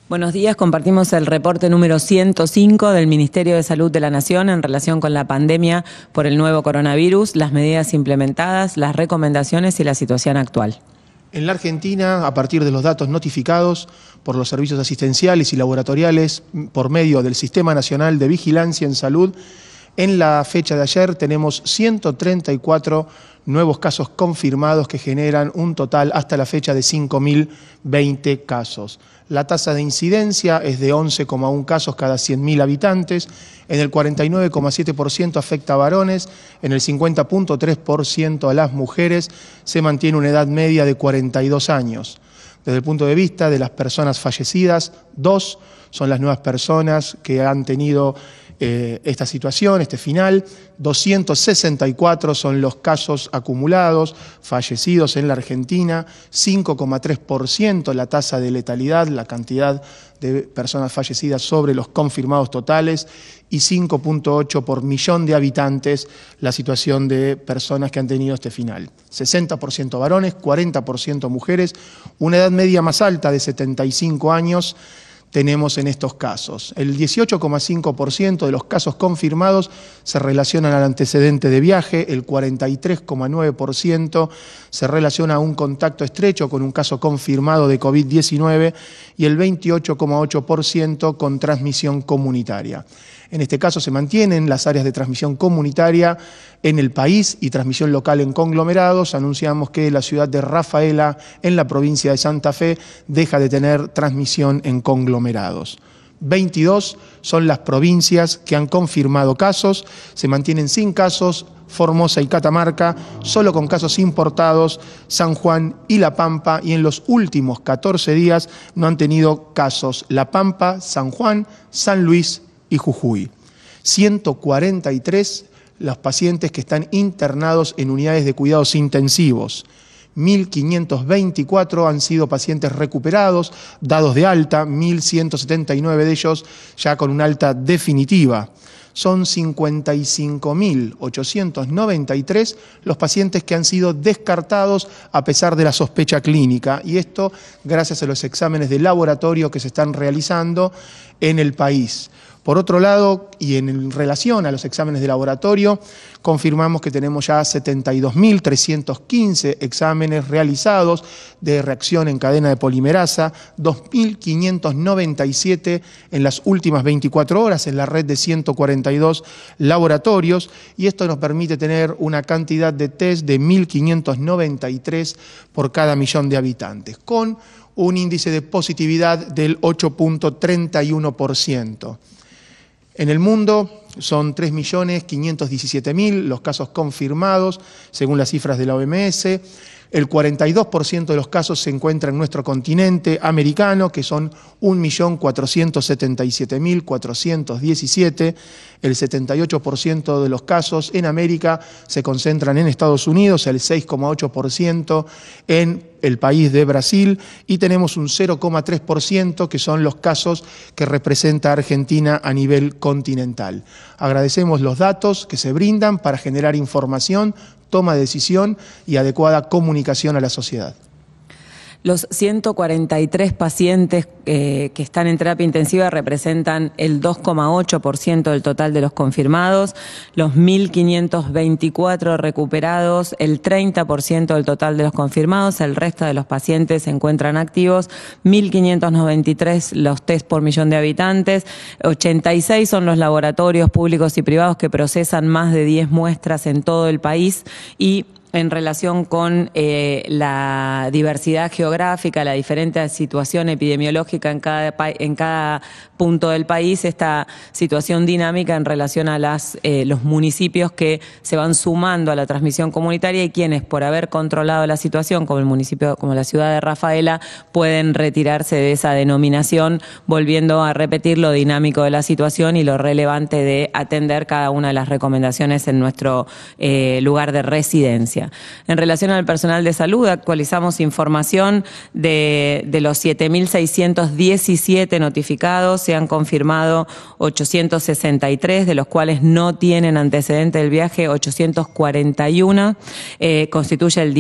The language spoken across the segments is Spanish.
Buenos días, compartimos el reporte número 105 del Ministerio de Salud de la Nación en relación con la pandemia por el nuevo coronavirus, las medidas implementadas, las recomendaciones y la situación actual. En la Argentina, a partir de los datos notificados por los servicios asistenciales y laboratoriales por medio del Sistema Nacional de Vigilancia en Salud, en la fecha de ayer tenemos 134 nuevos casos confirmados que generan un total hasta la fecha de 5.020 casos. La tasa de incidencia es de 11,1 casos cada 100.000 habitantes, en el 49,7% afecta a varones, en el 50,3% a las mujeres, se mantiene una edad media de 42 años. Desde el punto de vista de las personas fallecidas, 2 son las nuevas personas que han tenido esta situación, este final. 264 son los casos acumulados, fallecidos en la Argentina, 5,3% la tasa de letalidad, la cantidad de personas fallecidas sobre los confirmados totales, y 5,8 por millón de habitantes la situación de personas que han tenido este final. 60% varones, 40% mujeres, una edad media más alta de 75 años, tenemos en estos casos. El 18,5% de los casos confirmados se relacionan al antecedente de viaje, el 43,9% se relaciona a un contacto estrecho con un caso confirmado de COVID-19 y el 28,8% con transmisión comunitaria. En este caso se mantienen las áreas de transmisión comunitaria en el país y transmisión local en conglomerados. Anunciamos que la ciudad de Rafaela, en la provincia de Santa Fe, deja de tener transmisión en conglomerados. 22 son las provincias que han confirmado casos, se mantienen sin casos Formosa y Catamarca, solo con casos importados San Juan y La Pampa, y en los últimos 14 días no han tenido casos La Pampa, San Juan, San Luis y Jujuy. 143 los pacientes que están internados en unidades de cuidados intensivos. 1.524 han sido pacientes recuperados, dados de alta, 1.179 de ellos ya con una alta definitiva. Son 55.893 los pacientes que han sido descartados a pesar de la sospecha clínica, y esto gracias a los exámenes de laboratorio que se están realizando en el país. Por otro lado, y en relación a los exámenes de laboratorio, confirmamos que tenemos ya 72.315 exámenes realizados de reacción en cadena de polimerasa, 2.597 en las últimas 24 horas en la red de 142 laboratorios, y esto nos permite tener una cantidad de test de 1.593 por cada millón de habitantes, con un índice de positividad del 8,31%. En el mundo son 3.517.000 los casos confirmados, según las cifras de la OMS. El 42% de los casos se encuentra en nuestro continente americano, que son 1.477.417. El 78% de los casos en América se concentran en Estados Unidos, el 6,8% en el país de Brasil, y tenemos un 0,3% que son los casos que representa Argentina a nivel continental. Agradecemos los datos que se brindan para generar información, toma de decisión y adecuada comunicación a la sociedad. Los 143 pacientes que están en terapia intensiva representan el 2,8% del total de los confirmados, los 1.524 recuperados, el 30% del total de los confirmados, el resto de los pacientes se encuentran activos, 1.593 los test por millón de habitantes, 86 son los laboratorios públicos y privados que procesan más de 10 muestras en todo el país, y en relación con la diversidad geográfica, la diferente situación epidemiológica en cada punto del país, esta situación dinámica en relación a los municipios que se van sumando a la transmisión comunitaria y quienes, por haber controlado la situación, como el municipio, como la ciudad de Rafaela, pueden retirarse de esa denominación, volviendo a repetir lo dinámico de la situación y lo relevante de atender cada una de las recomendaciones en nuestro lugar de residencia. día. En relación al personal de salud, actualizamos información de los 7.617 notificados, se han confirmado 863, de los cuales no tienen antecedente del viaje 841, constituye el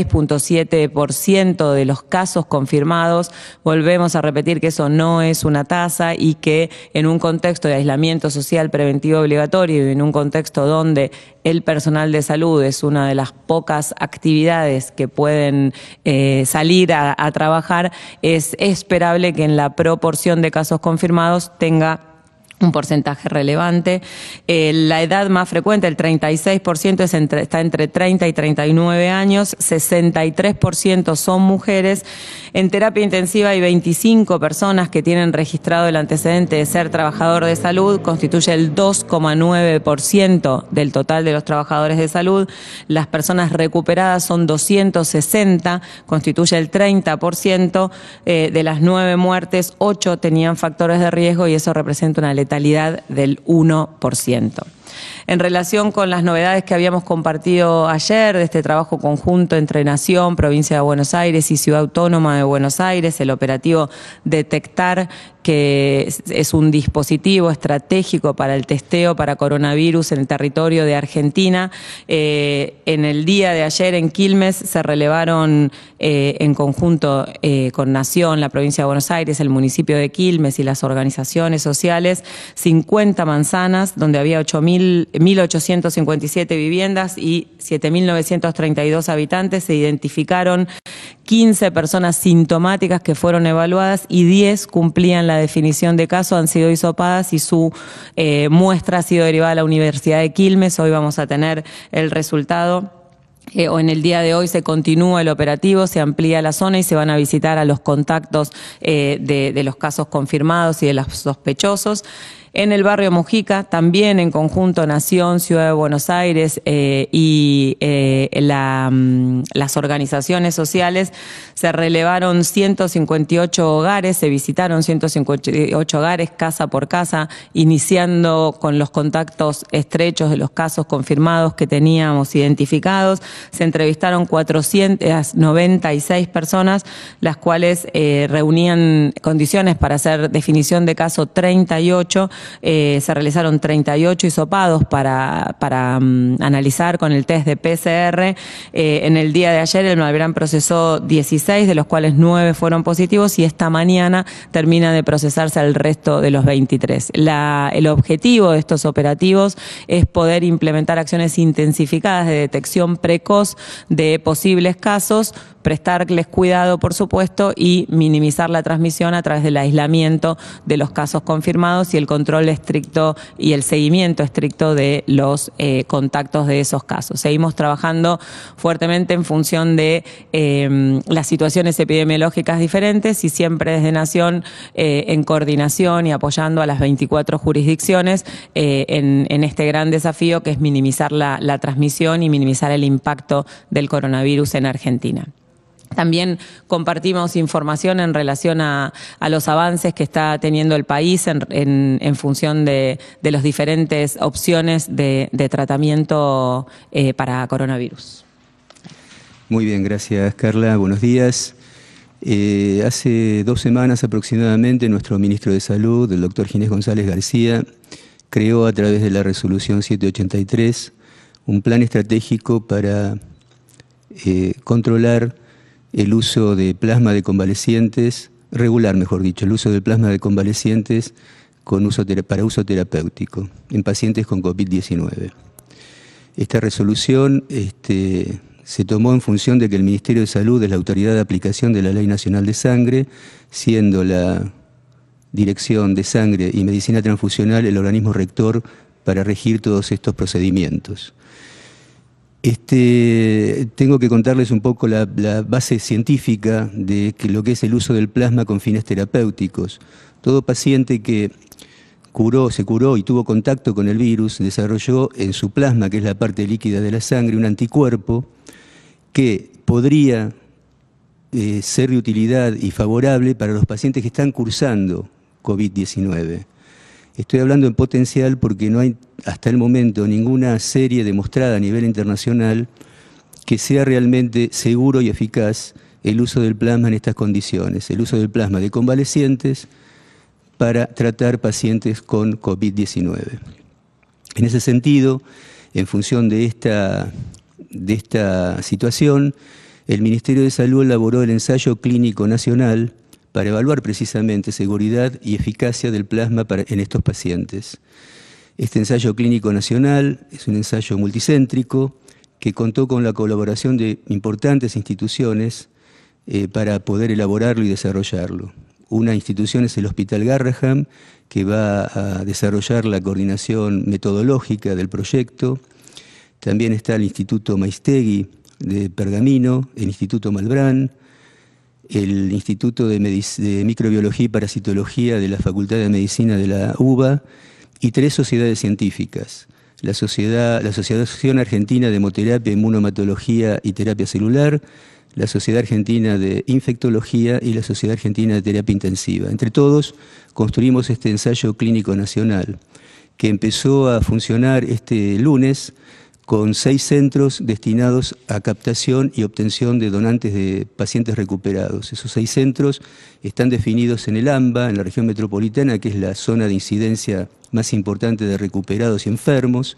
16.7% de los casos confirmados. Volvemos a repetir que eso no es una tasa y que en un contexto de aislamiento social preventivo obligatorio y en un contexto donde el personal de salud es una de las pocas actividades que pueden salir a trabajar, es esperable que en la proporción de casos confirmados tenga un porcentaje relevante. La edad más frecuente, el 36%, está entre 30 y 39 años, 63% son mujeres. En terapia intensiva hay 25 personas que tienen registrado el antecedente de ser trabajador de salud, constituye el 2,9% del total de los trabajadores de salud. Las personas recuperadas son 260, constituye el 30%. De las 9 muertes, 8 tenían factores de riesgo y eso representa una letalidad del 1%. En relación con las novedades que habíamos compartido ayer de este trabajo conjunto entre Nación, Provincia de Buenos Aires y Ciudad Autónoma de Buenos Aires, el operativo Detectar, que es un dispositivo estratégico para el testeo para coronavirus en el territorio de Argentina. En el día de ayer en Quilmes se relevaron en conjunto con Nación, la Provincia de Buenos Aires, el municipio de Quilmes y las organizaciones sociales, 50 manzanas donde había 1.857 viviendas y 7.932 habitantes. Se identificaron 15 personas sintomáticas que fueron evaluadas y 10 cumplían la definición de caso, han sido hisopadas y su muestra ha sido derivada a la Universidad de Quilmes. Hoy vamos a tener el resultado. O en el día de hoy se continúa el operativo, se amplía la zona y se van a visitar a los contactos de los casos confirmados y de los sospechosos. En el barrio Mujica, también en conjunto Nación, Ciudad de Buenos Aires y las organizaciones sociales, se relevaron 158 hogares, se visitaron 158 hogares casa por casa, iniciando con los contactos estrechos de los casos confirmados que teníamos identificados. Se entrevistaron 496 personas, las cuales reunían condiciones para hacer definición de caso 38. Se realizaron 38 hisopados para analizar con el test de PCR. En el día de ayer el Malbrán procesó 16, de los cuales 9 fueron positivos y esta mañana termina de procesarse el resto de los 23. El objetivo de estos operativos es poder implementar acciones intensificadas de detección precoz de posibles casos, prestarles cuidado, por supuesto, y minimizar la transmisión a través del aislamiento de los casos confirmados y el control estricto y el seguimiento estricto de los contactos de esos casos. Seguimos trabajando fuertemente en función de las situaciones epidemiológicas diferentes y siempre desde Nación en coordinación y apoyando a las 24 jurisdicciones en este gran desafío que es minimizar la transmisión y minimizar el impacto del coronavirus en Argentina. También compartimos información en relación a los avances que está teniendo el país en función de las diferentes opciones de tratamiento para coronavirus. Muy bien, gracias Carla, buenos días. Hace 2 semanas aproximadamente nuestro ministro de Salud, el doctor Ginés González García, creó a través de la resolución 783 un plan estratégico para controlar el uso de plasma de convalecientes, regular mejor dicho, el uso del plasma de convalecientes para uso terapéutico en pacientes con COVID-19. Esta resolución se tomó en función de que el Ministerio de Salud es la autoridad de aplicación de la Ley Nacional de Sangre, siendo la Dirección de Sangre y Medicina Transfusional el organismo rector para regir todos estos procedimientos. Tengo que contarles un poco la base científica de lo que es el uso del plasma con fines terapéuticos. Todo paciente que se curó y tuvo contacto con el virus desarrolló en su plasma, que es la parte líquida de la sangre, un anticuerpo que podría ser de utilidad y favorable para los pacientes que están cursando COVID-19. Estoy hablando en potencial porque no hay hasta el momento ninguna serie demostrada a nivel internacional que sea realmente seguro y eficaz el uso del plasma en estas condiciones, el uso del plasma de convalecientes para tratar pacientes con COVID-19. En ese sentido, en función de esta situación, el Ministerio de Salud elaboró el ensayo clínico nacional para evaluar precisamente seguridad y eficacia del plasma en estos pacientes. Este ensayo clínico nacional es un ensayo multicéntrico que contó con la colaboración de importantes instituciones para poder elaborarlo y desarrollarlo. Una institución es el Hospital Garrahan, que va a desarrollar la coordinación metodológica del proyecto. También está el Instituto Maistegui de Pergamino, el Instituto Malbrán, el Instituto de Microbiología y Parasitología de la Facultad de Medicina de la UBA y 3 sociedades científicas. La Asociación Argentina de Hemoterapia, Inmunohematología y Terapia Celular, la Sociedad Argentina de Infectología y la Sociedad Argentina de Terapia Intensiva. Entre todos construimos este ensayo clínico nacional que empezó a funcionar este lunes con 6 centros destinados a captación y obtención de donantes de pacientes recuperados. Esos 6 centros están definidos en el AMBA, en la región metropolitana, que es la zona de incidencia más importante de recuperados y enfermos.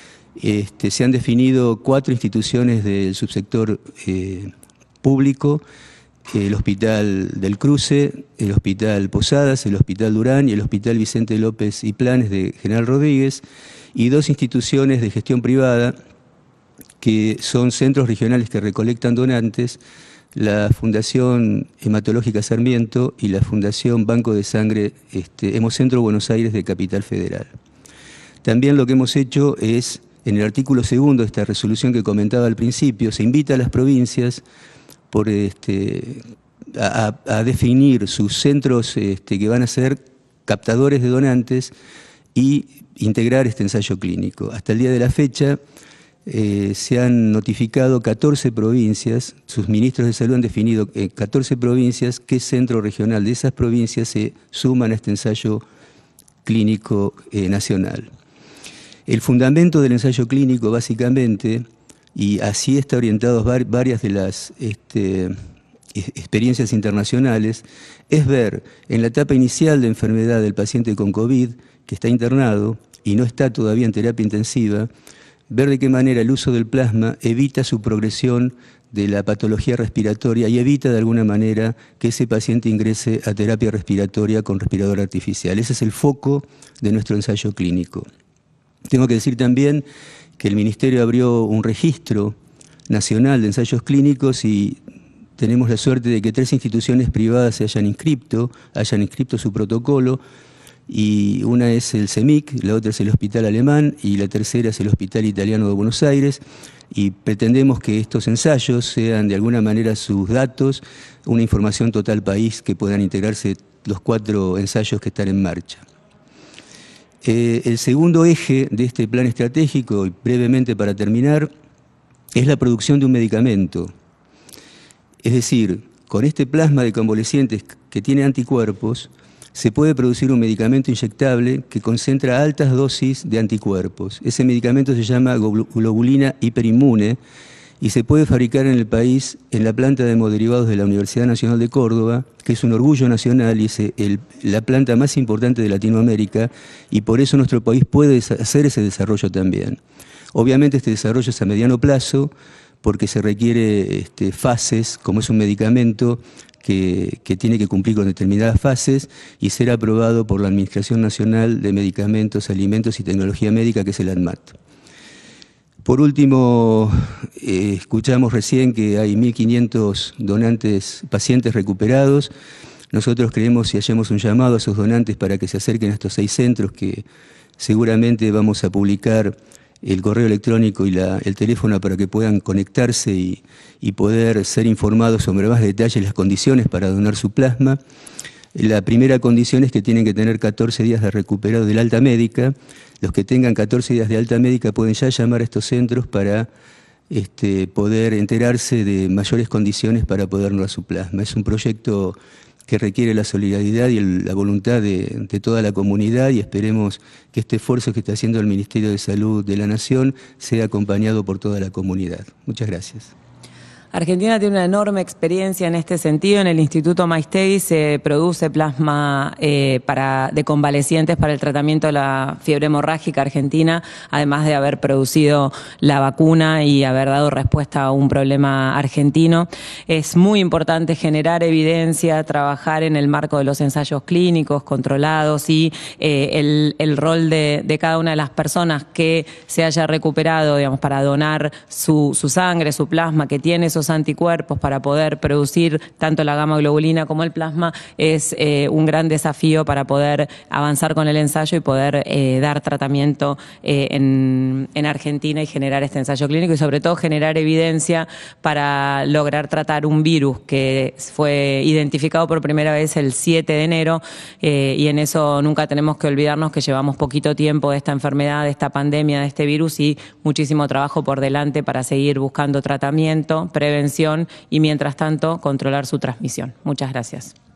Se han definido 4 instituciones del subsector público, el Hospital del Cruce, el Hospital Posadas, el Hospital Durán y el Hospital Vicente López y Planes de General Rodríguez, y 2 instituciones de gestión privada que son centros regionales que recolectan donantes, la Fundación Hematológica Sarmiento y la Fundación Banco de Sangre Hemocentro Buenos Aires de Capital Federal. También lo que hemos hecho es, en el artículo 2 de esta resolución que comentaba al principio, se invita a las provincias a definir sus centros que van a ser captadores de donantes y integrar este ensayo clínico. Hasta el día de la fecha se han notificado 14 provincias, sus ministros de salud han definido 14 provincias, qué centro regional de esas provincias se suman a este ensayo clínico nacional. El fundamento del ensayo clínico, básicamente, y así está orientado varias de las experiencias internacionales, es ver en la etapa inicial de enfermedad del paciente con COVID, que está internado y no está todavía en terapia intensiva, ver de qué manera el uso del plasma evita su progresión de la patología respiratoria y evita de alguna manera que ese paciente ingrese a terapia respiratoria con respirador artificial. Ese es el foco de nuestro ensayo clínico. Tengo que decir también que el Ministerio abrió un registro nacional de ensayos clínicos y tenemos la suerte de que 3 instituciones privadas se hayan inscrito su protocolo, y una es el CEMIC, la otra es el Hospital Alemán y la tercera es el Hospital Italiano de Buenos Aires, y pretendemos que estos ensayos sean de alguna manera sus datos, una información total país que puedan integrarse los 4 ensayos que están en marcha. El segundo eje de este plan estratégico, y brevemente para terminar, es la producción de un medicamento. Es decir, con este plasma de convalecientes que tiene anticuerpos, se puede producir un medicamento inyectable que concentra altas dosis de anticuerpos. Ese medicamento se llama globulina hiperinmune y se puede fabricar en el país en la planta de hemoderivados de la Universidad Nacional de Córdoba, que es un orgullo nacional y es la planta más importante de Latinoamérica, y por eso nuestro país puede hacer ese desarrollo también. Obviamente este desarrollo es a mediano plazo porque se requiere fases, como es un medicamento que tiene que cumplir con determinadas fases y ser aprobado por la Administración Nacional de Medicamentos, Alimentos y Tecnología Médica, que es el ANMAT. Por último, escuchamos recién que hay 1.500 donantes, pacientes recuperados. Nosotros creemos y hacemos un llamado a esos donantes para que se acerquen a estos 6 centros, que seguramente vamos a publicar el correo electrónico y el teléfono para que puedan conectarse y poder ser informados sobre más detalles las condiciones para donar su plasma. La primera condición es que tienen que tener 14 días de recuperado del alta médica. Los que tengan 14 días de alta médica pueden ya llamar a estos centros para poder enterarse de mayores condiciones para poder donar su plasma. Es un proyecto que requiere la solidaridad y la voluntad de toda la comunidad, y esperemos que este esfuerzo que está haciendo el Ministerio de Salud de la Nación sea acompañado por toda la comunidad. Muchas gracias. Argentina tiene una enorme experiencia en este sentido. En el Instituto Maistegui se produce plasma de convalecientes para el tratamiento de la fiebre hemorrágica argentina, además de haber producido la vacuna y haber dado respuesta a un problema argentino. Es muy importante generar evidencia, trabajar en el marco de los ensayos clínicos controlados y el rol de cada una de las personas que se haya recuperado, digamos, para donar su sangre, su plasma, que tiene esos anticuerpos para poder producir tanto la gamma globulina como el plasma, es un gran desafío para poder avanzar con el ensayo y poder dar tratamiento en Argentina y generar este ensayo clínico y sobre todo generar evidencia para lograr tratar un virus que fue identificado por primera vez el 7 de enero y en eso nunca tenemos que olvidarnos que llevamos poquito tiempo de esta enfermedad, de esta pandemia, de este virus y muchísimo trabajo por delante para seguir buscando tratamiento, prevención y mientras tanto controlar su transmisión. Muchas gracias.